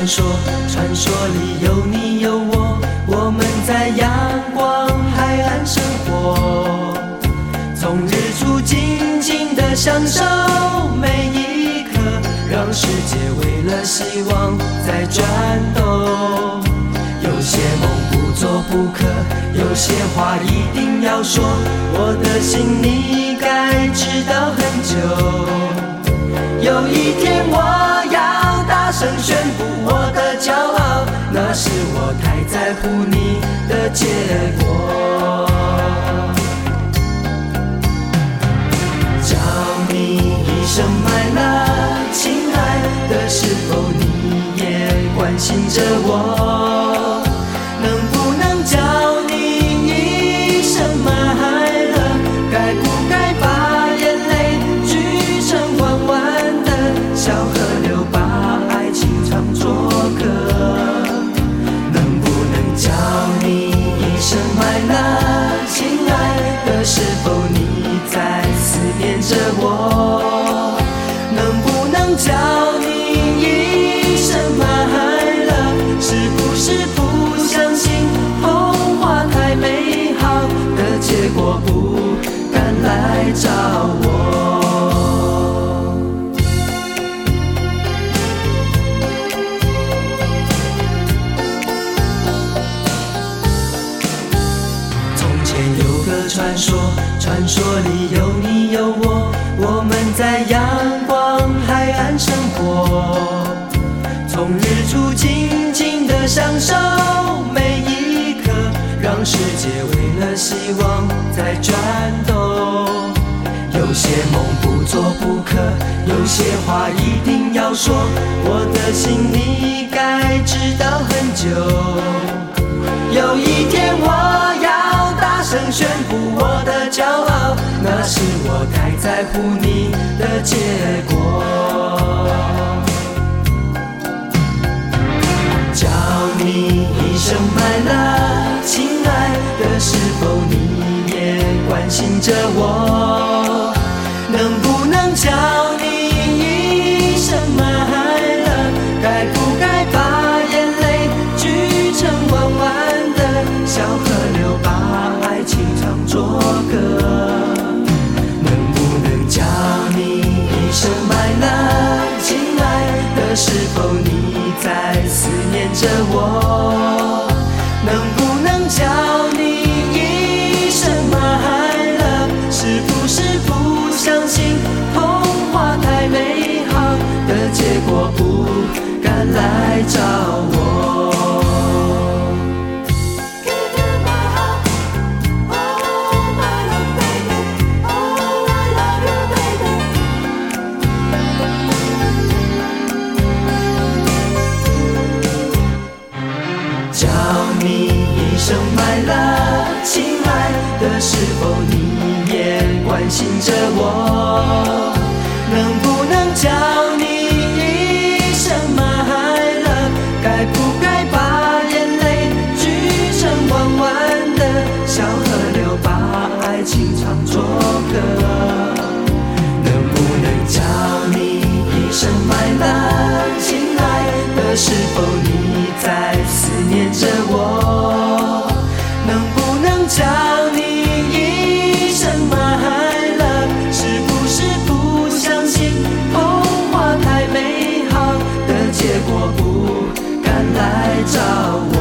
传说，传说里有你有我，我们在阳光海岸生活，从日出静静地享受每一刻，让世界为了希望在转动。有些梦不做不可，有些话一定要说，我的心你该知道很久。有一天我要大声宣布我的骄傲，那是我太在乎你的结果。叫你一声My love，亲爱的，是否你也关心着我？能不能叫你一声My love，该不该把眼泪聚成弯弯的小河流，把爱情唱作歌？能不能叫你一声My love，亲爱的，是否你在思念着我？能不能叫你一声My love，是不是不相信童话太美好的结果，不敢来找我？从前有个传说，传说里有你有我，我们在阳光海岸生活，从日出静静地享受每一刻，让世界为了希望在转动。有些梦不做不可，有些话一定要说，我的心你该知道很久。有一天我要大声宣布我的骄傲，那是我太在乎你的结果。叫你一声My love，亲爱的，是否你也关心着我？能不能叫你一声My love，该不该把眼泪聚成弯弯的小河流，把爱情唱作歌？能不能叫你一声My love，亲爱的，是否你在思念着我？能不能叫你一声My love，是不是不相信童话太美好的结果，不敢来找我？叫你一声My love，亲爱的，是否你也关心着我？能不能叫你一声My love，该不该把眼泪聚成弯弯的小河流，把爱情唱作歌？能不能叫你一声My love，亲爱的，是否你在思念着我？能不能叫你一声My love，是不是不相信童话太美好的结果，不敢来找我？